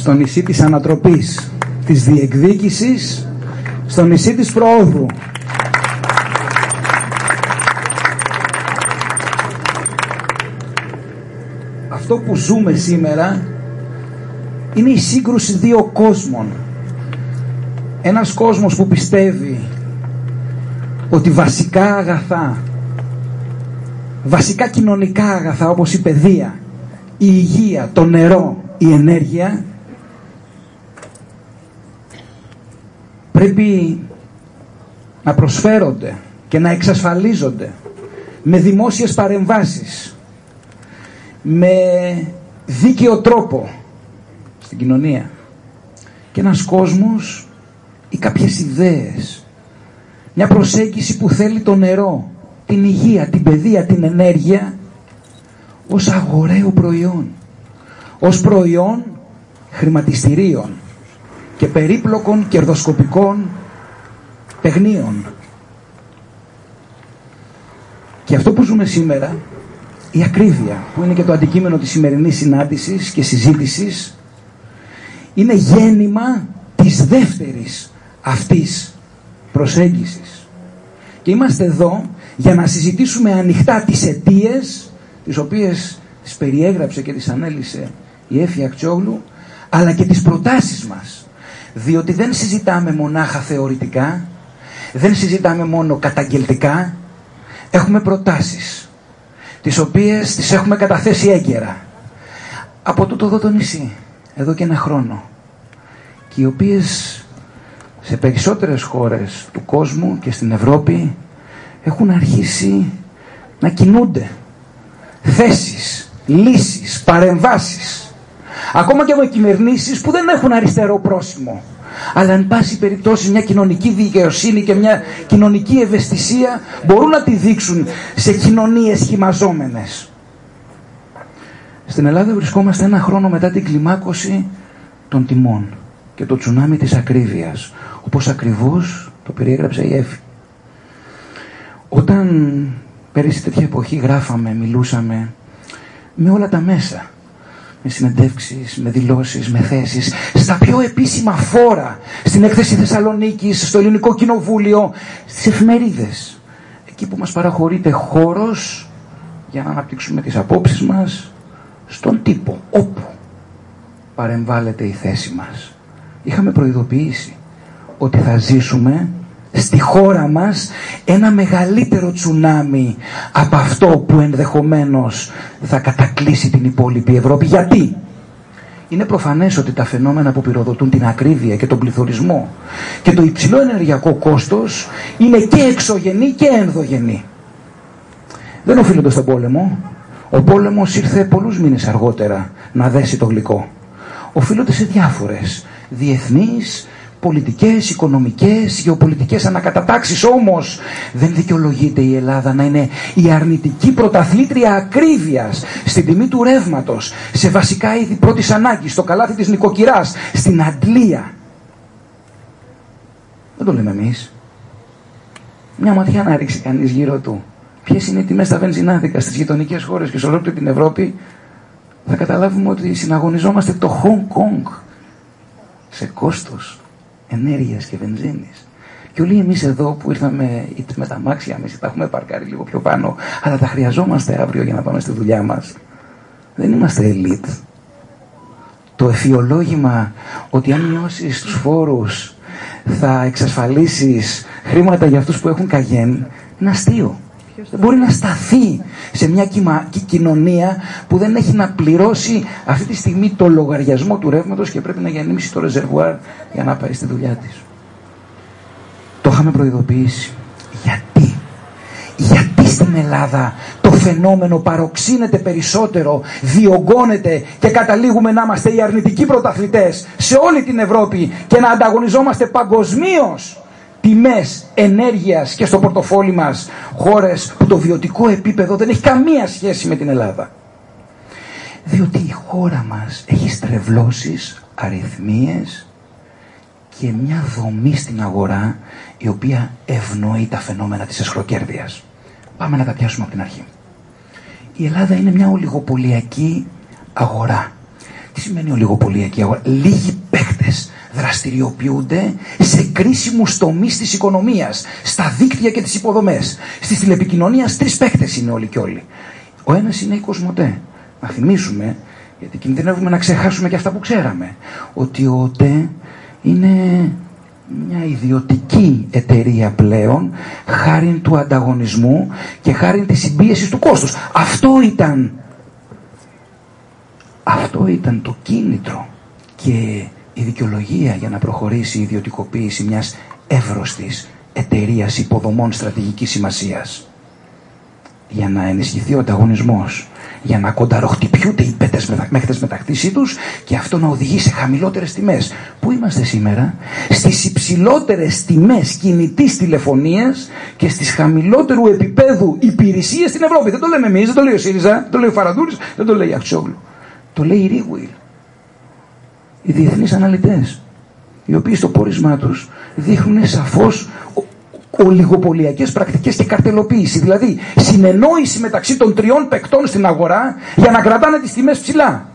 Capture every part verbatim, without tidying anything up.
στο νησί της ανατροπής, της διεκδίκησης, στο νησί της προόδου. Αυτό που ζούμε σήμερα είναι η σύγκρουση δύο κόσμων. Ένας κόσμος που πιστεύει ότι βασικά αγαθά, βασικά κοινωνικά αγαθά όπως η παιδεία, η υγεία, το νερό, η ενέργεια πρέπει να προσφέρονται και να εξασφαλίζονται με δημόσιες παρεμβάσεις, με δίκαιο τρόπο στην κοινωνία. Και ένας κόσμος ή κάποιες ιδέες, μια προσέγγιση που θέλει το νερό, την υγεία, την παιδεία, την ενέργεια ως αγοραίο προϊόν, ως προϊόν χρηματιστηρίων και περίπλοκων κερδοσκοπικών παιχνίων. Και αυτό που ζούμε σήμερα, η ακρίβεια, που είναι και το αντικείμενο της σημερινής συνάντησης και συζήτησης, είναι γέννημα της δεύτερης αυτής προσέγγισης. Και είμαστε εδώ για να συζητήσουμε ανοιχτά τις αιτίες, τις οποίες τις περιέγραψε και τις ανέλυσε η Έφη Αχτσιόγλου, αλλά και τις προτάσεις μας. Διότι δεν συζητάμε μονάχα θεωρητικά, δεν συζητάμε μόνο καταγγελτικά, έχουμε προτάσεις, τις οποίες τις έχουμε καταθέσει έγκαιρα από τούτο εδώ το νησί, εδώ και ένα χρόνο, και οι οποίες σε περισσότερες χώρες του κόσμου και στην Ευρώπη έχουν αρχίσει να κινούνται θέσεις, λύσεις, παρεμβάσεις, ακόμα και με κυβερνήσεις που δεν έχουν αριστερό πρόσημο, αλλά εν πάση περιπτώσει μια κοινωνική δικαιοσύνη και μια κοινωνική ευαισθησία μπορούν να τη δείξουν σε κοινωνίες χυμαζόμενες. Στην Ελλάδα βρισκόμαστε ένα χρόνο μετά την κλιμάκωση των τιμών και το τσουνάμι της ακρίβειας, όπως ακριβώς το περιέγραψε η Έφη. Όταν πέρυσι τέτοια εποχή γράφαμε, μιλούσαμε με όλα τα μέσα, με συνεντεύξεις, με δηλώσεις, με θέσεις, στα πιο επίσημα φόρα, στην έκθεση Θεσσαλονίκης, στο Ελληνικό Κοινοβούλιο, στις εφημερίδες, εκεί που μας παραχωρείται χώρος για να αναπτύξουμε τις απόψεις μας, στον τύπο, όπου παρεμβάλλεται η θέση μας. Είχαμε προειδοποιήσει ότι θα ζήσουμε στη χώρα μας ένα μεγαλύτερο τσουνάμι από αυτό που ενδεχομένως θα κατακλείσει την υπόλοιπη Ευρώπη. Γιατί? Είναι προφανές ότι τα φαινόμενα που πυροδοτούν την ακρίβεια και τον πληθωρισμό και το υψηλό ενεργειακό κόστος είναι και εξωγενή και ενδογενή. Δεν οφείλονται στον πόλεμο. Ο πόλεμος ήρθε πολλούς μήνες αργότερα να δέσει το γλυκό. Οφείλονται σε διάφορες διεθνείς, πολιτικές, οικονομικές, γεωπολιτικές ανακατατάξεις. Όμως δεν δικαιολογείται η Ελλάδα να είναι η αρνητική πρωταθλήτρια ακρίβειας στην τιμή του ρεύματος, σε βασικά είδη πρώτης ανάγκης, στο καλάθι της νοικοκυράς, στην αντλία. Δεν το λέμε εμείς. Μια ματιά να ρίξει κανείς γύρω του ποιες είναι οι τιμές στα βενζινάδικα στις γειτονικές χώρες και σε ολόκληρη την Ευρώπη, θα καταλάβουμε ότι συναγωνιζόμαστε το Hong Kong σε κόστος ενέργειας και βενζίνης. Και όλοι εμείς εδώ που ήρθαμε είτε με τα μάξια εμείς, τα έχουμε παρκάρει λίγο πιο πάνω, αλλά τα χρειαζόμαστε αύριο για να πάμε στη δουλειά μας. Δεν είμαστε ελίτ. Το εφιολόγημα ότι αν μειώσεις τους φόρους θα εξασφαλίσεις χρήματα για αυτούς που έχουν καγέν είναι αστείο. Δεν μπορεί να σταθεί σε μια κυμα... κοινωνία που δεν έχει να πληρώσει αυτή τη στιγμή το λογαριασμό του ρεύματος και πρέπει να γεννήσει το ρεζερβουάρ για να πάει στη δουλειά της. Το είχαμε προειδοποιήσει. Γιατί? Γιατί στην Ελλάδα το φαινόμενο παροξύνεται περισσότερο, διωγγώνεται και καταλήγουμε να είμαστε οι αρνητικοί πρωταθλητές σε όλη την Ευρώπη και να ανταγωνιζόμαστε παγκοσμίως τιμές ενέργειας και στο πορτοφόλι μας χώρες που το βιωτικό επίπεδο δεν έχει καμία σχέση με την Ελλάδα? Διότι η χώρα μας έχει στρεβλώσεις, αριθμίες και μια δομή στην αγορά η οποία ευνοεί τα φαινόμενα της αισχροκέρδειας. Πάμε να τα πιάσουμε από την αρχή. Η Ελλάδα είναι μια ολιγοπολιακή αγορά Τι σημαίνει ολιγοπωλιακή αγορά? Λίγοι παίκτες δραστηριοποιούνται σε κρίσιμους τομείς της οικονομίας, στα δίκτυα και τις υποδομές. Στις τηλεπικοινωνίες τρεις παίκτες είναι όλοι και όλοι. Ο ένας είναι η Κοσμοτέ. Να θυμίσουμε, γιατί κινδυνεύουμε να ξεχάσουμε και αυτά που ξέραμε, ότι ο ΟΤΕ είναι μια ιδιωτική εταιρεία πλέον, χάριν του ανταγωνισμού και χάριν της συμπίεσης του κόστους. Αυτό ήταν, αυτό ήταν το κίνητρο και η δικαιολογία για να προχωρήσει η ιδιωτικοποίηση μιας εύρωστης εταιρείας υποδομών στρατηγικής σημασίας. Για να ενισχυθεί ο ανταγωνισμός, για να κονταροχτυπιούνται οι παίκτες μεταξύ τους και αυτό να οδηγεί σε χαμηλότερες τιμές. Πού είμαστε σήμερα? Στις υψηλότερες τιμές κινητής τηλεφωνίας και στις χαμηλότερου επίπεδου υπηρεσίες στην Ευρώπη. Δεν το λέμε εμείς, δεν το λέει ο ΣΥΡΙΖΑ, δεν το λέει ο Φαραντούρης, δεν το λέει η Αξιόγλου. Το λέει η Ρίγουιλ. Οι διεθνείς αναλυτές, οι οποίοι στο πόρισμά τους δείχνουν σαφώς ολιγοπωλιακές πρακτικές και καρτελοποίηση. Δηλαδή συνεννόηση μεταξύ των τριών παικτών στην αγορά για να κρατάνε τις τιμές ψηλά.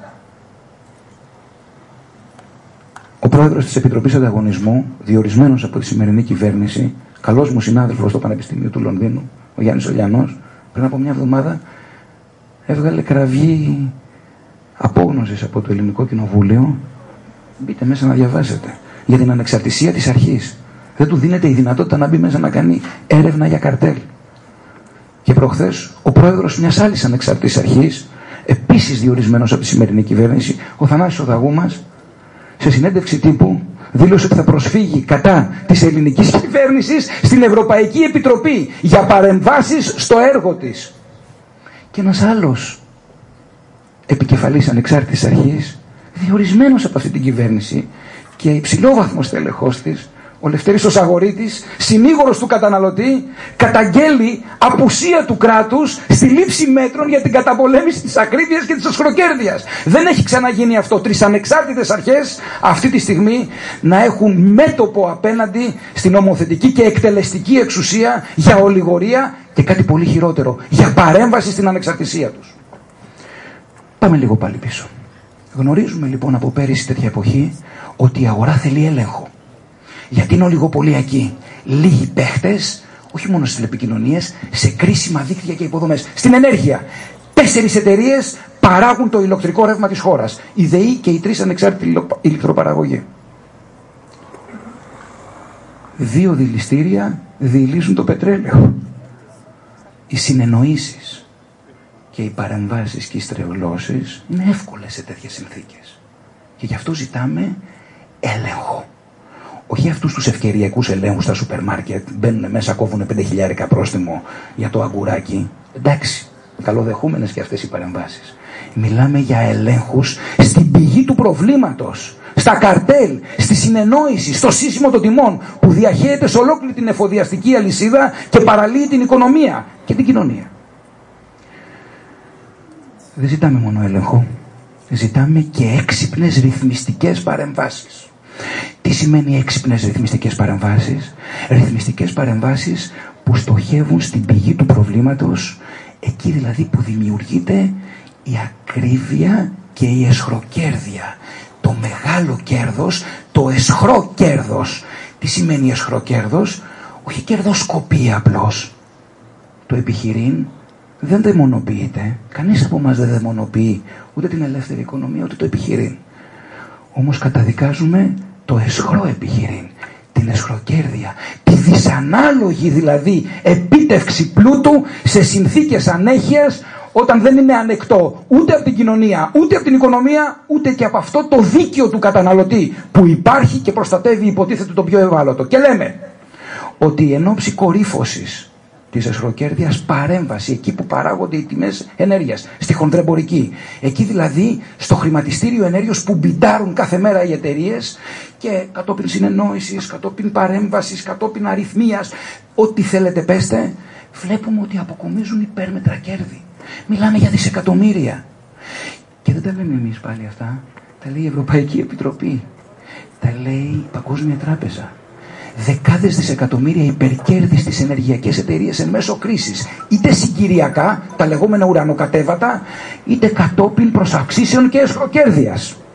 Ο πρόεδρος της Επιτροπής Ανταγωνισμού, διορισμένος από τη σημερινή κυβέρνηση, καλός μου συνάδελφος στο Πανεπιστήμιο του Λονδίνου, ο Γιάννης Ολιανός, πριν από μια εβδομάδα έβγαλε κραυγή απόγνωσης από το Ελληνικό Κοινοβούλιο. Μπείτε μέσα να διαβάσετε για την ανεξαρτησία της αρχής. Δεν του δίνεται η δυνατότητα να μπει μέσα να κάνει έρευνα για καρτέλ. Και προχθές ο πρόεδρος μιας άλλης ανεξαρτής αρχής, επίσης διορισμένος από τη σημερινή κυβέρνηση, ο Θανάσης Οδαγούμας, σε συνέντευξη τύπου δήλωσε ότι θα προσφύγει κατά της ελληνικής κυβέρνησης στην Ευρωπαϊκή Επιτροπή για παρεμβάσεις στο έργο της. Και ένας άλλος επικεφαλής ανεξάρτητης αρχής, διορισμένος από αυτή την κυβέρνηση και υψηλόβαθμος τέλεχος της, ο Λευτέρης ο Σαγορίτης, συνήγορος του καταναλωτή, καταγγέλει απουσία του κράτους στη λήψη μέτρων για την καταπολέμηση της ακρίβειας και της ασχροκέρδειας. Δεν έχει ξαναγίνει αυτό. Τρεις ανεξάρτητες αρχές αυτή τη στιγμή να έχουν μέτωπο απέναντι στην νομοθετική και εκτελεστική εξουσία για ολιγορία και κάτι πολύ χειρότερο, για παρέμβαση στην ανεξαρτησία τους. Πάμε λίγο πάλι πίσω. Γνωρίζουμε λοιπόν από πέρυσι τέτοια εποχή ότι η αγορά θέλει έλεγχο. Γιατί είναι ολιγοπωλιακή. Λίγοι παίχτες, όχι μόνο στις τηλεπικοινωνίες, σε κρίσιμα δίκτυα και υποδομές. Στην ενέργεια. Τέσσερις εταιρείες παράγουν το ηλεκτρικό ρεύμα της χώρας. Η ΔΕΗ και οι τρεις ανεξάρτητοι ηλεκτροπαραγωγοί. Δύο δηληστήρια διηλύσουν το πετρέλαιο. Οι συνεννοήσεις και οι παρεμβάσεις και οι στρεβλώσεις είναι εύκολες σε τέτοιες συνθήκες. Και γι' αυτό ζητάμε έλεγχο. Όχι αυτούς τους ευκαιριακούς ελέγχους στα σούπερ μάρκετ, μπαίνουν μέσα, κόβουν πέντε χιλιάρικα πρόστιμο για το αγκουράκι. Εντάξει, καλοδεχούμενες και αυτές οι παρεμβάσεις. Μιλάμε για ελέγχους στην πηγή του προβλήματος, στα καρτέλ, στη συνεννόηση, στο σύστημα των τιμών που διαχέεται σε ολόκληρη την εφοδιαστική αλυσίδα και παραλύει την οικονομία και την κοινωνία. Δεν ζητάμε μόνο έλεγχο, ζητάμε και έξυπνες ρυθμιστικές παρεμβάσεις. Τι σημαίνει έξυπνες ρυθμιστικές παρεμβάσεις? Ρυθμιστικές παρεμβάσεις που στοχεύουν στην πηγή του προβλήματος, εκεί δηλαδή που δημιουργείται η ακρίβεια και η εσχροκέρδεια. Το μεγάλο κέρδος, το εσχρό κέρδος. Τι σημαίνει εσχρό κέρδος? Όχι κερδοσκοπία απλώς. Το επιχειρήν δεν δαιμονοποιείται. Κανείς από εμάς δεν δαιμονοποιεί ούτε την ελεύθερη οικονομία ούτε το επιχειρήν. Όμως καταδικάζουμε το εσχρό επιχειρήν, την εσχροκέρδεια, τη δυσανάλογη δηλαδή επίτευξη πλούτου σε συνθήκες ανέχειας, όταν δεν είναι ανεκτό ούτε από την κοινωνία, ούτε από την οικονομία, ούτε και από αυτό το δίκαιο του καταναλωτή που υπάρχει και προστατεύει υποτίθεται το πιο ευάλωτο. Και λέμε ότι εν ώψη κορύφωσης της εσχροκέρδειας παρέμβαση εκεί που παράγονται οι τιμές ενέργειας, στη χονδρεμπορική. Εκεί δηλαδή στο χρηματιστήριο ενέργειος που μπιντάρουν κάθε μέρα οι εταιρείες και κατόπιν συνεννόησης, κατόπιν παρέμβασης, κατόπιν αριθμίας, ό,τι θέλετε πέστε, βλέπουμε ότι αποκομίζουν υπέρμετρα κέρδη. Μιλάμε για δισεκατομμύρια. Και δεν τα λέμε εμείς πάλι αυτά, τα λέει η Ευρωπαϊκή Επιτροπή, τα λέει η Παγκόσμια Τράπεζα. Δεκάδες δισεκατομμύρια υπερκέρδη στις ενεργειακές εταιρείες εν μέσω κρίσης, είτε συγκυριακά, τα λεγόμενα ουρανοκατέβατα, είτε κατόπιν προσαυξήσεων και εσχροκέρδειας.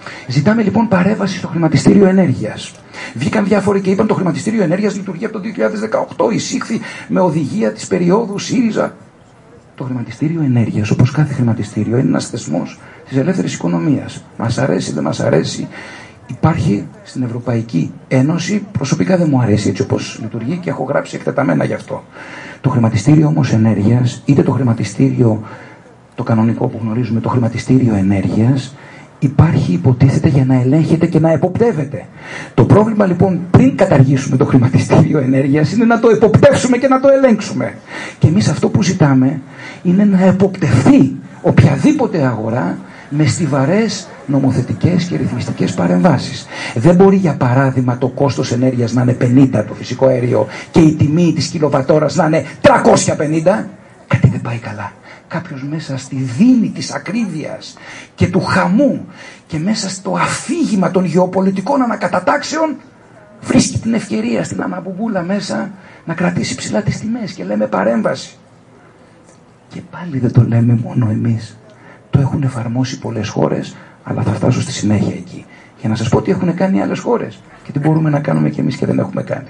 Ζητάμε λοιπόν παρέμβαση στο χρηματιστήριο ενέργειας. Βγήκαν διάφοροι και είπαν το χρηματιστήριο ενέργειας λειτουργεί από το δύο χιλιάδες δεκαοκτώ, εισήχθη με οδηγία της περίοδου ΣΥΡΙΖΑ. Το χρηματιστήριο ενέργειας, όπως κάθε χρηματιστήριο, είναι ένας θεσμός της ελεύθερης οικονομίας. Μας αρέσει, δεν μας αρέσει. Υπάρχει στην Ευρωπαϊκή Ένωση, προσωπικά δεν μου αρέσει έτσι όπως λειτουργεί και έχω γράψει εκτεταμένα γι' αυτό. Το χρηματιστήριο όμως ενέργειας, είτε το χρηματιστήριο το κανονικό που γνωρίζουμε, το χρηματιστήριο ενέργειας, υπάρχει υποτίθεται για να ελέγχεται και να εποπτεύεται. Το πρόβλημα λοιπόν πριν καταργήσουμε το χρηματιστήριο ενέργειας είναι να το εποπτεύσουμε και να το ελέγξουμε. Και εμείς αυτό που ζητάμε είναι να εποπτευθεί οποιαδήποτε αγορά με στιβαρές νομοθετικές και ρυθμιστικές παρεμβάσεις. Δεν μπορεί για παράδειγμα το κόστος ενέργειας να είναι πενήντα το φυσικό αέριο και η τιμή της κιλοβατόρας να είναι τριακόσια πενήντα. Κάτι δεν πάει καλά. Κάποιος μέσα στη δίνη της ακρίβειας και του χαμού και μέσα στο αφήγημα των γεωπολιτικών ανακατατάξεων βρίσκει την ευκαιρία στην αναμπομπούλα μέσα να κρατήσει ψηλά τις τιμές και λέμε παρέμβαση. Και πάλι δεν το λέμε μόνο εμείς. Το έχουν εφαρμόσει πολλές χώρες, αλλά θα φτάσω στη συνέχεια εκεί. Για να σας πω τι έχουν κάνει άλλες χώρες και τι μπορούμε να κάνουμε κι εμείς και δεν έχουμε κάνει.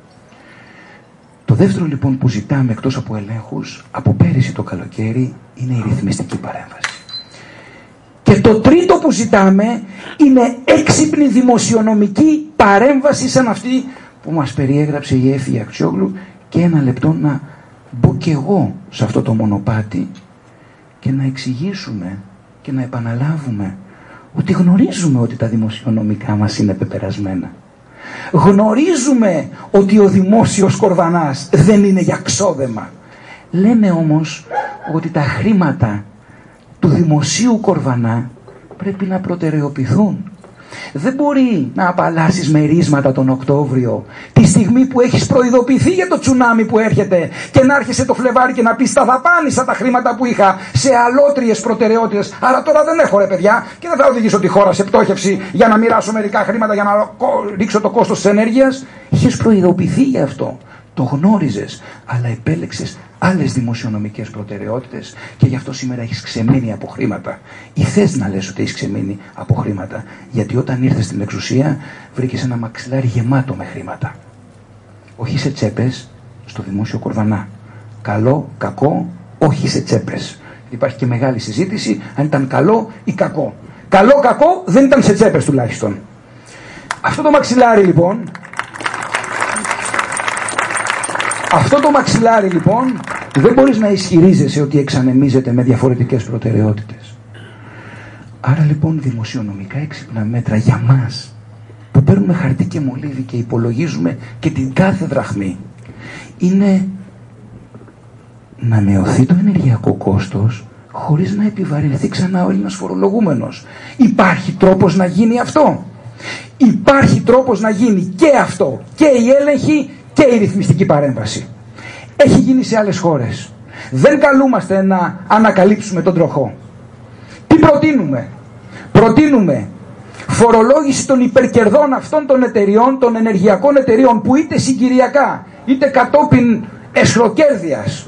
Το δεύτερο λοιπόν που ζητάμε εκτός από ελέγχους, από πέρυσι το καλοκαίρι, είναι η ρυθμιστική παρέμβαση. Και το τρίτο που ζητάμε είναι έξυπνη δημοσιονομική παρέμβαση σαν αυτή που μας περιέγραψε η Έφη Αξιόγλου. Και ένα λεπτό να μπω κι εγώ σε αυτό το μονοπάτι και να εξηγήσουμε και να επαναλάβουμε ότι γνωρίζουμε ότι τα δημοσιονομικά μας είναι πεπερασμένα. Γνωρίζουμε ότι ο δημόσιος κορβανάς δεν είναι για ξόδεμα. Λέμε όμως ότι τα χρήματα του δημοσίου κορβανά πρέπει να προτεραιοποιηθούν. Δεν μπορεί να απαλλάσσεις μερίσματα τον Οκτώβριο τη στιγμή που έχεις προειδοποιηθεί για το τσουνάμι που έρχεται και να έρχεσαι το Φλεβάρι και να πεις τα δαπάνησα τα χρήματα που είχα σε αλότριες προτεραιότητες, άρα τώρα δεν έχω ρε παιδιά και δεν θα οδηγήσω τη χώρα σε πτώχευση για να μοιράσω μερικά χρήματα για να ρίξω το κόστος της ενέργειας. Είχες προειδοποιηθεί για αυτό, το γνώριζες, αλλά επέλεξες άλλες δημοσιονομικές προτεραιότητες και γι' αυτό σήμερα έχεις ξεμείνει από χρήματα. Ή θες να λες ότι έχεις ξεμείνει από χρήματα, γιατί όταν ήρθες στην εξουσία βρήκες ένα μαξιλάρι γεμάτο με χρήματα. Όχι σε τσέπες, στο δημόσιο κορβανά. Καλό, κακό, όχι σε τσέπες. Υπάρχει και μεγάλη συζήτηση αν ήταν καλό ή κακό. Καλό, κακό δεν ήταν σε τσέπες τουλάχιστον. Αυτό το μαξιλάρι λοιπόν... Αυτό το μαξιλάρι λοιπόν δεν μπορείς να ισχυρίζεσαι ότι εξανεμίζεται με διαφορετικές προτεραιότητες. Άρα λοιπόν δημοσιονομικά έξυπνα μέτρα για μας που παίρνουμε χαρτί και μολύβι και υπολογίζουμε και την κάθε δραχμή είναι να μειωθεί το ενεργειακό κόστος χωρίς να επιβαρυνθεί ξανά ο Έλληνας φορολογούμενος. Υπάρχει τρόπος να γίνει αυτό. Υπάρχει τρόπος να γίνει και αυτό, και η έλεγχη και η ρυθμιστική παρέμβαση. Έχει γίνει σε άλλες χώρες. Δεν καλούμαστε να ανακαλύψουμε τον τροχό. Τι προτείνουμε? Προτείνουμε φορολόγηση των υπερκερδών αυτών των εταιριών, των ενεργειακών εταιριών που είτε συγκυριακά είτε κατόπιν εσχροκέρδειας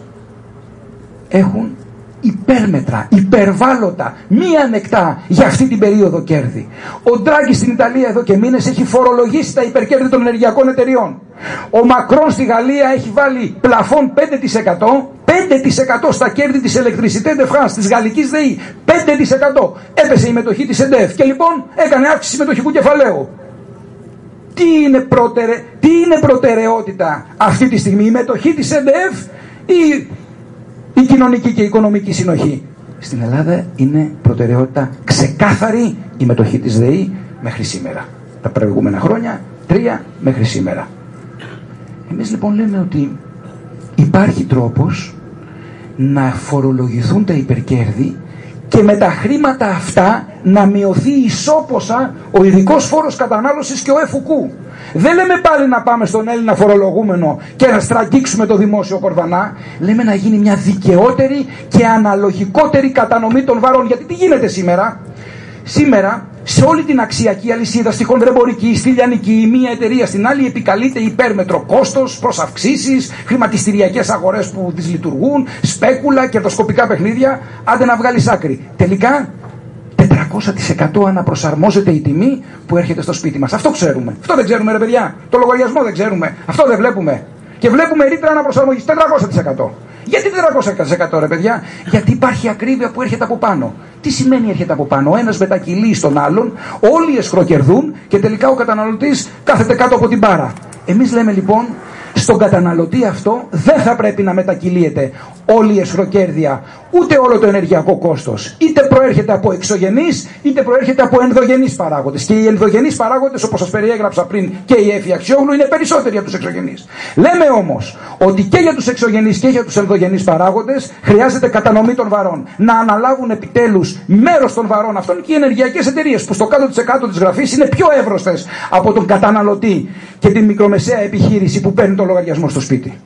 έχουν υπέρμετρα, υπερβάλλοντα, μη ανεκτά για αυτή την περίοδο κέρδη. Ο Ντράγκη στην Ιταλία εδώ και μήνες έχει φορολογήσει τα υπερκέρδη των ενεργειακών εταιριών. Ο Μακρόν στη Γαλλία έχει βάλει πλαφόν πέντε τοις εκατό, πέντε τοις εκατό στα κέρδη της Electricité de France, της γαλλικής ΔΕΗ. πέντε τοις εκατό έπεσε η μετοχή της ΕΝΤΕΦ και λοιπόν έκανε αύξηση μετοχικού κεφαλαίου. Τι είναι, προτεραι... Τι είναι προτεραιότητα αυτή τη στιγμή, η μετοχή της ΕΝΤΕΦ ή η κοινωνική και η οικονομική συνοχή? Στην Ελλάδα είναι προτεραιότητα ξεκάθαρη η μετοχή της ΔΕΗ μέχρι σήμερα. Τα προηγούμενα χρόνια, τρία μέχρι σήμερα. Εμείς λοιπόν λέμε ότι υπάρχει τρόπος να φορολογηθούν τα υπερκέρδη και με τα χρήματα αυτά να μειωθεί ισόποσα ο ειδικός φόρος κατανάλωσης και ο ΕΦΟΚΟΥ. Δεν λέμε πάλι να πάμε στον Έλληνα φορολογούμενο και να στραγγίξουμε το δημόσιο κορβανά. Λέμε να γίνει μια δικαιότερη και αναλογικότερη κατανομή των βαρών. Γιατί τι γίνεται σήμερα? Σήμερα σε όλη την αξιακή αλυσίδα, στη χονδρεμπορική, στη λιανική, η μία εταιρεία στην άλλη επικαλείται υπέρμετρο κόστος, προς αυξήσεις, χρηματιστηριακές αγορές που δυσλειτουργούν, σπέκουλα, κερδοσκοπικά παιχνίδια. Άντε να βγάλεις άκρη. Τελικά τετρακόσια τετρακόσια τοις εκατό αναπροσαρμόζεται η τιμή που έρχεται στο σπίτι μας. Αυτό ξέρουμε. Αυτό δεν ξέρουμε, ρε παιδιά. Το λογαριασμό δεν ξέρουμε. Αυτό δεν βλέπουμε. Και βλέπουμε ρήτρα αναπροσαρμογής τετρακόσια τοις εκατό. Γιατί τετρακόσια τοις εκατό, ρε παιδιά? Γιατί υπάρχει ακρίβεια που έρχεται από πάνω. Τι σημαίνει έρχεται από πάνω? Ο ένας μετακυλεί στον άλλον, όλοι εσχροκερδούν και τελικά ο καταναλωτής κάθεται κάτω από την μπάρα. Εμείς λέμε λοιπόν, στον καταναλωτή αυτό δεν θα πρέπει να μετακυλίεται όλη η εσχροκέρδεια, ούτε όλο το ενεργειακό κόστος. Είτε προέρχεται από εξωγενείς, είτε προέρχεται από ενδογενείς παράγοντες. Και οι ενδογενείς παράγοντες, όπως σας περιέγραψα πριν και η Έφη Αξιόγλου, είναι περισσότεροι από τους εξωγενείς. Λέμε όμως ότι και για τους εξωγενείς και για τους ενδογενείς παράγοντες χρειάζεται κατανομή των βαρών. Να αναλάβουν επιτέλους μέρος των βαρών αυτών και οι ενεργειακές εταιρείες, που στο κάτω της εκατό της γραφής είναι πιο εύρωστες από τον καταναλωτή και την μικρομεσαία επιχείρηση που παίρνει τον λογαριασμό στο σπίτι.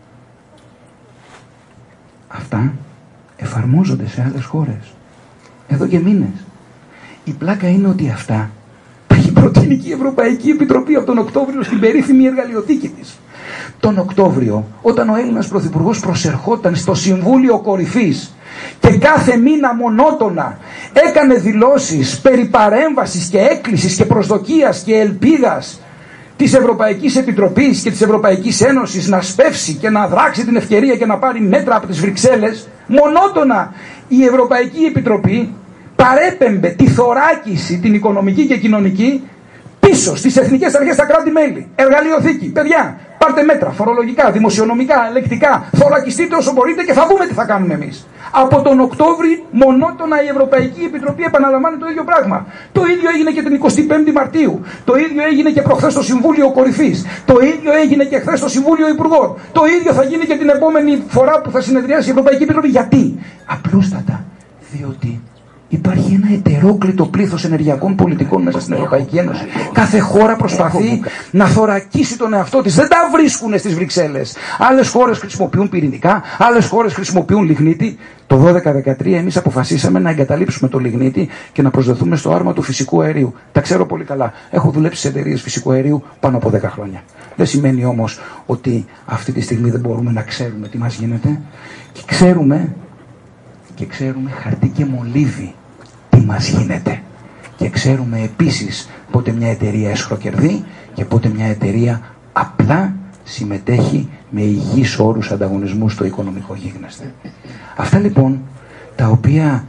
Αυτά εφαρμόζονται σε άλλες χώρες εδώ και μήνες. Η πλάκα είναι ότι αυτά τα έχει προτείνει και η Ευρωπαϊκή Επιτροπή από τον Οκτώβριο στην περίφημη εργαλειοθήκη της. Τον Οκτώβριο, όταν ο Έλληνας Πρωθυπουργός προσερχόταν στο Συμβούλιο Κορυφής και κάθε μήνα μονότονα έκανε δηλώσεις περί παρέμβασης και έκκλησης και προσδοκίας και ελπίδας της Ευρωπαϊκής Επιτροπής και της Ευρωπαϊκής Ένωσης να σπεύσει και να δράξει την ευκαιρία και να πάρει μέτρα από τις Βρυξέλλες, μονότονα η Ευρωπαϊκή Επιτροπή παρέπεμπε τη θωράκιση την οικονομική και κοινωνική πίσω στις εθνικές αρχές, στα κράτη-μέλη. Εργαλειοθήκη, παιδιά, πάρτε μέτρα φορολογικά, δημοσιονομικά, ελεκτικά, θωρακιστείτε όσο μπορείτε και θα δούμε τι θα κάνουμε εμείς. Από τον Οκτώβρη μονότονα η Ευρωπαϊκή Επιτροπή επαναλαμβάνει το ίδιο πράγμα. Το ίδιο έγινε και την εικοστή πέμπτη Μαρτίου. Το ίδιο έγινε και προχθές στο Συμβούλιο Κορυφής. Το ίδιο έγινε και χθες στο Συμβούλιο Υπουργών. Το ίδιο θα γίνει και την επόμενη φορά που θα συνεδριάσει η Ευρωπαϊκή Επιτροπή. Γιατί? Απλούστατα διότι υπάρχει ένα ετερόκλητο πλήθος ενεργειακών πολιτικών μέσα στην Ευρωπαϊκή Ένωση. Κάθε χώρα προσπαθεί να θωρακίσει τον εαυτό της. Δεν τα βρίσκουν στις Βρυξέλλες. Άλλες χώρες χρησιμοποιούν πυρηνικά, άλλες χώρες χρησιμοποιούν λιγνίτη. Το δώδεκα δεκατρία εμείς αποφασίσαμε να εγκαταλείψουμε το λιγνίτη και να προσδεθούμε στο άρμα του φυσικού αερίου. Τα ξέρω πολύ καλά. Έχω δουλέψει σε εταιρείες φυσικού αερίου πάνω από δέκα χρόνια. Δεν σημαίνει όμως ότι αυτή τη στιγμή δεν μπορούμε να ξέρουμε τι μας γίνεται. Και ξέρουμε, και ξέρουμε χαρτί και μολύβι τι μας γίνεται. Και ξέρουμε επίσης πότε μια εταιρεία εσχροκερδεί και πότε μια εταιρεία απλά συμμετέχει με υγιείς όρους ανταγωνισμού στο οικονομικό γίγνεσθε. Αυτά λοιπόν τα οποία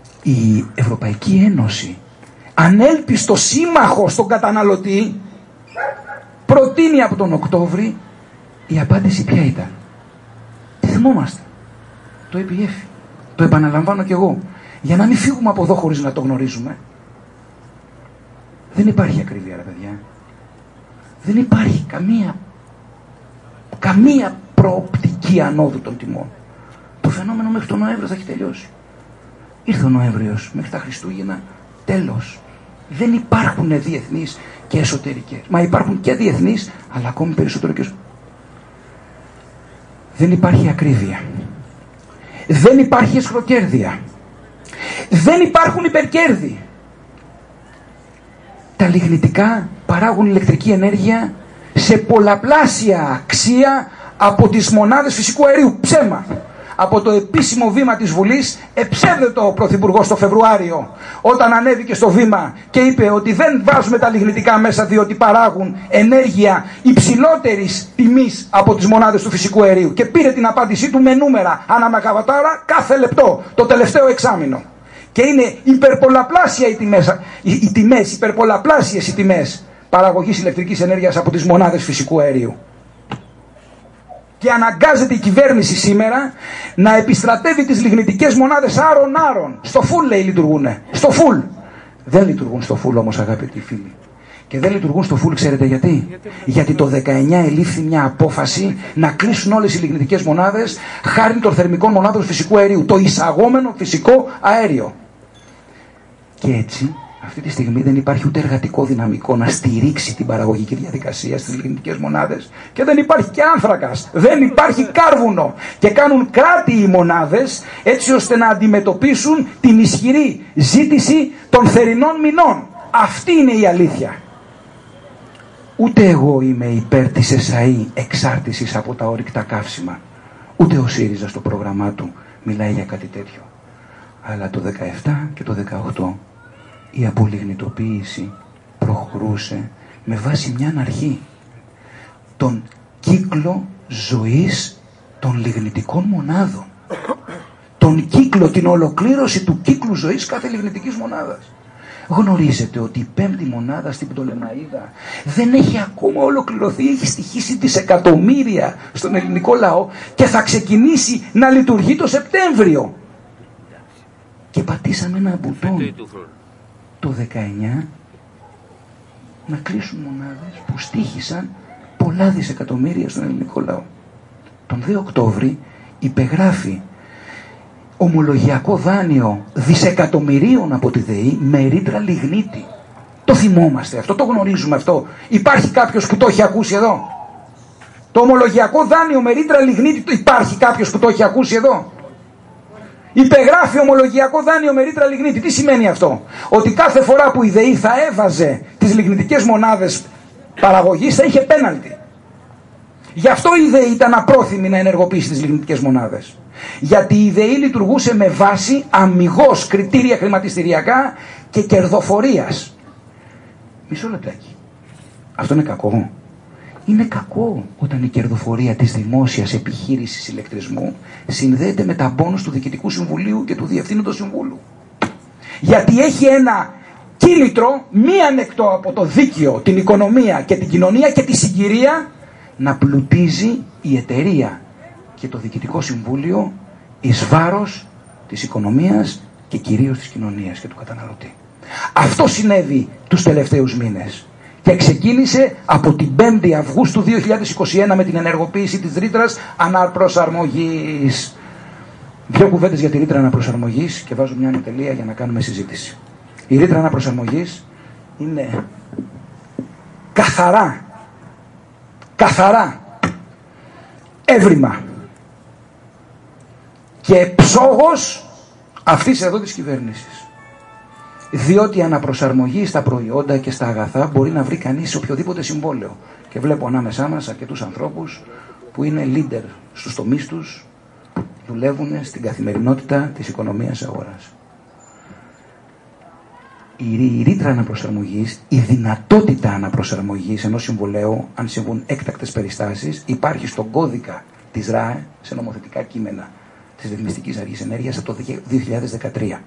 η Ευρωπαϊκή Ένωση, ανέλπιστο σύμμαχο στον καταναλωτή, προτείνει από τον Οκτώβρη, η απάντηση ποια ήταν? Τι θυμόμαστε? Το είπε η Έφη. Το επαναλαμβάνω κι εγώ. Για να μην φύγουμε από εδώ χωρίς να το γνωρίζουμε. Δεν υπάρχει ακρίβεια, ρε παιδιά. Δεν υπάρχει καμία καμία προοπτική ανόδου των τιμών. Το φαινόμενο μέχρι τον Νοέμβριο θα έχει τελειώσει. Ήρθε ο Νοέμβριος, μέχρι τα Χριστούγεννα, τέλος. Δεν υπάρχουν διεθνείς και εσωτερικές. Μα υπάρχουν και διεθνείς, αλλά ακόμη περισσότερο και εσωτερικές. Δεν υπάρχει ακρίβεια. Δεν υπάρχει εσχροκέρδεια. Δεν υπάρχουν υπερκέρδη. Τα λιγνητικά παράγουν ηλεκτρική ενέργεια σε πολλαπλάσια αξία από τις μονάδες φυσικού αερίου. Ψέμα. Από το επίσημο βήμα της Βουλής εψεύδεται ο Πρωθυπουργός το Φεβρουάριο, όταν ανέβηκε στο βήμα και είπε ότι δεν βάζουμε τα λιγνητικά μέσα διότι παράγουν ενέργεια υψηλότερης τιμής από τις μονάδες του φυσικού αερίου, και πήρε την απάντησή του με νούμερα ανά μεγαβατάρα κάθε λεπτό το τελευταίο εξάμηνο. Και είναι υπερπολαπλάσια οι τιμές, οι, οι τιμές, υπερπολαπλάσιες οι τιμές παραγωγής ηλεκτρικής ενέργειας από τις μονάδες φυσικού αερίου. Και αναγκάζεται η κυβέρνηση σήμερα να επιστρατεύει τις λιγνητικές μονάδες άρον-άρον. Στο φουλ, λέει, λειτουργούνε. Στο φουλ. Δεν λειτουργούν στο φουλ όμως, αγαπητοί φίλοι. Και δεν λειτουργούν στο φουλ, ξέρετε γιατί? γιατί? Γιατί το δεκαεννιά ελήφθη μια απόφαση να κλείσουν όλες οι λιγνητικές μονάδες χάρη των θερμικών μονάδων φυσικού αερίου. Το εισαγόμενο φυσικό αέριο. Και έτσι, αυτή τη στιγμή δεν υπάρχει ούτε εργατικό δυναμικό να στηρίξει την παραγωγική διαδικασία στις λιγνητικές μονάδες, και δεν υπάρχει και άνθρακας, δεν υπάρχει κάρβουνο, και κάνουν κράτη οι μονάδες έτσι ώστε να αντιμετωπίσουν την ισχυρή ζήτηση των θερινών μηνών. Αυτή είναι η αλήθεια. Ούτε εγώ είμαι υπέρ της ΕΣΑΗ εξάρτησης από τα ορυκτά καύσιμα, ούτε ο ΣΥΡΙΖΑ στο πρόγραμμά του μιλάει για κάτι τέτοιο. Αλλά το δεκαεπτά και το δεκαοκτώ η απολιγνητοποίηση προχωρούσε με βάση μια αρχή. Τον κύκλο ζωής των λιγνητικών μονάδων. Τον κύκλο, την ολοκλήρωση του κύκλου ζωής κάθε λιγνητικής μονάδας. Γνωρίζετε ότι η πέμπτη μονάδα στην Πτολεμαΐδα δεν έχει ακόμα ολοκληρωθεί, έχει στοιχήσει δισεκατομμύρια στον ελληνικό λαό και θα ξεκινήσει να λειτουργεί το Σεπτέμβριο. Και πατήσαμε ένα μπουτόν το δεκαεννιά να κλείσουν μονάδες που στοίχησαν πολλά δισεκατομμύρια στον ελληνικό λαό. Τον δύο Οκτώβρη υπεγράφει ομολογιακό δάνειο δισεκατομμυρίων από τη ΔΕΗ με ρήτρα λιγνίτη. Το θυμόμαστε αυτό, το γνωρίζουμε αυτό. Υπάρχει κάποιος που το έχει ακούσει εδώ? Το ομολογιακό δάνειο με ρήτρα λιγνίτη, υπάρχει κάποιος που το έχει ακούσει εδώ? Υπεγράφει ομολογιακό δάνειο με ρήτρα λιγνίτη. Τι σημαίνει αυτό? Ότι κάθε φορά που η ΔΕΗ θα έβαζε τις λιγνητικές μονάδες παραγωγής θα είχε πέναλτι. Γι' αυτό η ΔΕΗ ήταν απρόθυμη να ενεργοποιήσει τις λιγνητικές μονάδες. Γιατί η ΔΕΗ λειτουργούσε με βάση αμιγώς κριτήρια χρηματιστηριακά και κερδοφορίας. Μισό λεπτάκι. Αυτό είναι κακό? Είναι κακό όταν η κερδοφορία της δημόσιας επιχείρησης ηλεκτρισμού συνδέεται με τα μπόνους του Διοικητικού Συμβουλίου και του Διευθύνοντος Συμβούλου. Γιατί έχει ένα κίνητρο μη ανεκτό από το δίκαιο, την οικονομία και την κοινωνία και τη συγκυρία να πλουτίζει η εταιρεία και το Διοικητικό Συμβούλιο εις βάρος της οικονομίας και κυρίως της κοινωνίας και του καταναλωτή. Αυτό συνέβη τους τελευταίους μήνες και ξεκίνησε από την πέμπτη Αυγούστου δύο χιλιάδες είκοσι ένα με την ενεργοποίηση της ρήτρας αναπροσαρμογής. Δύο κουβέντες για τη ρήτρα αναπροσαρμογής και βάζω μια ανατελεία για να κάνουμε συζήτηση. Η ρήτρα αναπροσαρμογής είναι καθαρά, καθαρά έβριμα και ψόγος αυτής εδώ της κυβέρνησης. Διότι αναπροσαρμογή στα προϊόντα και στα αγαθά μπορεί να βρει κανείς σε οποιοδήποτε συμβόλαιο. Και βλέπω ανάμεσά μας αρκετούς ανθρώπους που είναι leader στους τομείς τους, δουλεύουν στην καθημερινότητα της οικονομίας αγοράς. Η ρήτρα αναπροσαρμογής, η δυνατότητα αναπροσαρμογής ενός συμβολέου, αν συμβούν έκτακτες περιστάσεις, υπάρχει στον κώδικα της ΡΑΕ σε νομοθετικά κείμενα της Ρυθμιστικής Αρχής Ενέργειας από το δύο χιλιάδες δεκατρία.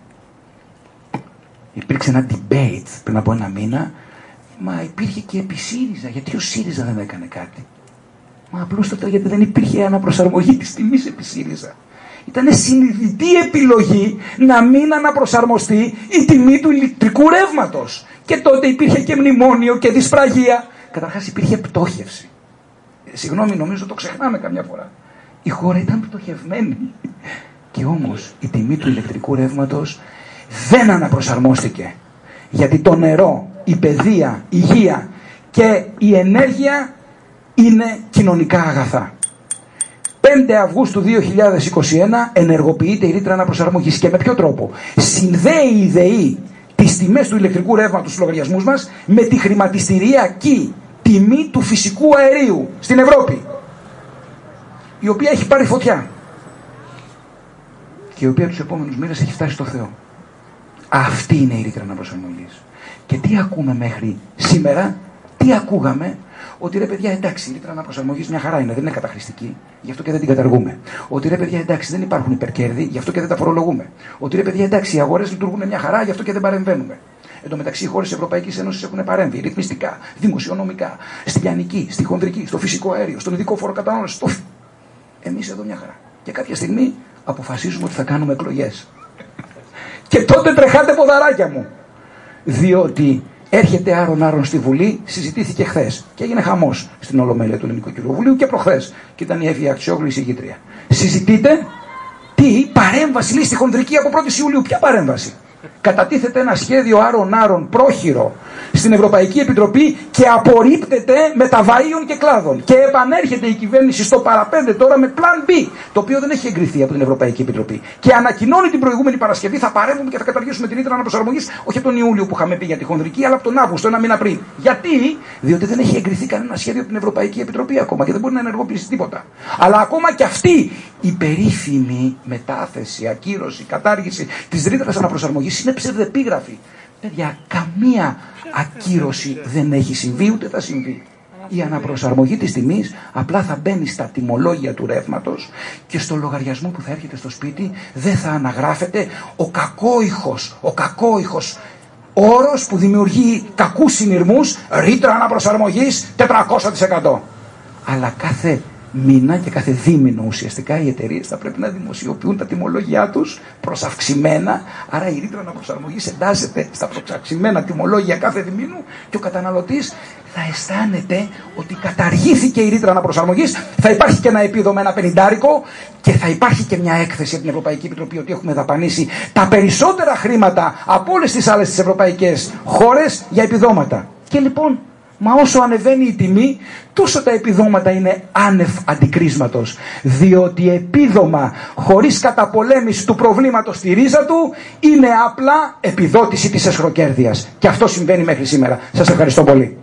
Υπήρξε ένα debate πριν από ένα μήνα, μα υπήρχε και επί ΣΥΡΙΖΑ. Γιατί ο ΣΥΡΙΖΑ δεν έκανε κάτι? Μα απλούστατα γιατί δεν υπήρχε αναπροσαρμογή της τιμής επί ΣΥΡΙΖΑ. Ήταν συνειδητή επιλογή να μην αναπροσαρμοστεί η τιμή του ηλεκτρικού ρεύματος. Και τότε υπήρχε και μνημόνιο και δυσπραγία. Καταρχάς υπήρχε πτώχευση. Ε, συγγνώμη, νομίζω το ξεχνάμε καμιά φορά. Η χώρα ήταν πτωχευμένη. Και όμως η τιμή του ηλεκτρικού ρεύματος δεν αναπροσαρμόστηκε. Γιατί το νερό, η παιδεία, η υγεία και η ενέργεια είναι κοινωνικά αγαθά. πέντε Αυγούστου δύο χιλιάδες είκοσι ένα ενεργοποιείται η ρήτρα αναπροσαρμογής. Και με ποιο τρόπο? Συνδέει η ΔΕΗ τις τιμές του ηλεκτρικού ρεύματος στους λογαριασμούς μας με τη χρηματιστηριακή τιμή του φυσικού αερίου στην Ευρώπη, η οποία έχει πάρει φωτιά και η οποία τους επόμενους μήνες έχει φτάσει στο Θεό. Αυτή είναι η ρήτρα αναπροσαρμογής. Και τι ακούμε μέχρι σήμερα? Τι ακούγαμε? Ότι ρε παιδιά, εντάξει, η ρήτρα αναπροσαρμογής μια χαρά είναι, δεν είναι καταχρηστική, γι' αυτό και δεν την καταργούμε. Ότι ρε παιδιά, εντάξει, δεν υπάρχουν υπερκέρδη, γι' αυτό και δεν τα φορολογούμε. Ότι ρε παιδιά, εντάξει, οι αγορές λειτουργούν μια χαρά, γι' αυτό και δεν παρεμβαίνουμε. Εν τω μεταξύ, οι χώρες της Ευρωπαϊκής Ένωσης έχουν παρέμβει ρυθμιστικά, δημοσιονομικά, στην λιανική, στη χονδρική, στο φυσικό αέριο, στον ειδικό φόρο κατανάλωσης. Στο... Εμείς εδώ μια χαρά. Και κάποια στιγμή αποφασίζουμε ότι θα κάνουμε εκλογές. Και τότε τρεχάτε ποδαράκια μου. Διότι έρχεται άρον-άρον στη Βουλή, συζητήθηκε χθες και έγινε χαμός στην Ολομέλεια του Ελληνικού Κοινοβουλίου και προχθές. Και ήταν η Εύη Αξιόγλου η συγγήτρια. Συζητείτε τι παρέμβαση λέει στη χονδρική από πρώτη Ιουλίου. Ποια παρέμβαση? Κατατίθεται ένα σχέδιο άρον-άρον πρόχειρο στην Ευρωπαϊκή Επιτροπή και απορρίπτεται μεταβαΐων και κλάδων. Και επανέρχεται η κυβέρνηση στο παραπέντε τώρα με Plan B, το οποίο δεν έχει εγκριθεί από την Ευρωπαϊκή Επιτροπή. Και ανακοινώνει την προηγούμενη Παρασκευή θα παρέμβουμε και θα καταργήσουμε την ρήτρα αναπροσαρμογής, όχι από τον Ιούλιο που είχαμε πει για τη χονδρική, αλλά από τον Αύγουστο, ένα μήνα πριν. Γιατί? Διότι δεν έχει εγκριθεί κανένα σχέδιο από την Ευρωπαϊκή Επιτροπή ακόμα και δεν μπορεί να ενεργοποιήσει τίποτα. Αλλά ακόμα και αυτή η περίφημη μετάθεση, ακύρωση, κατάργηση της ρήτρας αναπροσαρμογής είναι ψευδεπίγραφη. Παιδιά, καμία ακύρωση δεν έχει συμβεί ούτε θα συμβεί. Η αναπροσαρμογή της τιμής απλά θα μπαίνει στα τιμολόγια του ρεύματος και στο λογαριασμό που θα έρχεται στο σπίτι δεν θα αναγράφεται ο κακόηχος, ο κακόηχος όρος που δημιουργεί κακούς συνειρμούς, ρήτρα αναπροσαρμογής τετρακόσια τοις εκατό. Αλλά κάθε μήνα και κάθε δίμηνο ουσιαστικά οι εταιρείες θα πρέπει να δημοσιοποιούν τα τιμολόγια τους προς αυξημένα, άρα η ρήτρα αναπροσαρμογής εντάσσεται στα αυξημένα τιμολόγια κάθε διμήνου και ο καταναλωτής θα αισθάνεται ότι καταργήθηκε η ρήτρα αναπροσαρμογής, θα υπάρχει και ένα επίδομα, ένα πενηντάρικο και θα υπάρχει και μια έκθεση από την Ευρωπαϊκή Επιτροπή ότι έχουμε δαπανίσει τα περισσότερα χρήματα από όλες τις άλλες τις ευρωπαϊκές χώρες για επιδόματα. Και λοιπόν, μα όσο ανεβαίνει η τιμή, τόσο τα επιδόματα είναι άνευ αντικρίσματος. Διότι επίδομα χωρίς καταπολέμηση του προβλήματος στη ρίζα του είναι απλά επιδότηση της εσχροκέρδειας. Και αυτό συμβαίνει μέχρι σήμερα. Σας ευχαριστώ πολύ.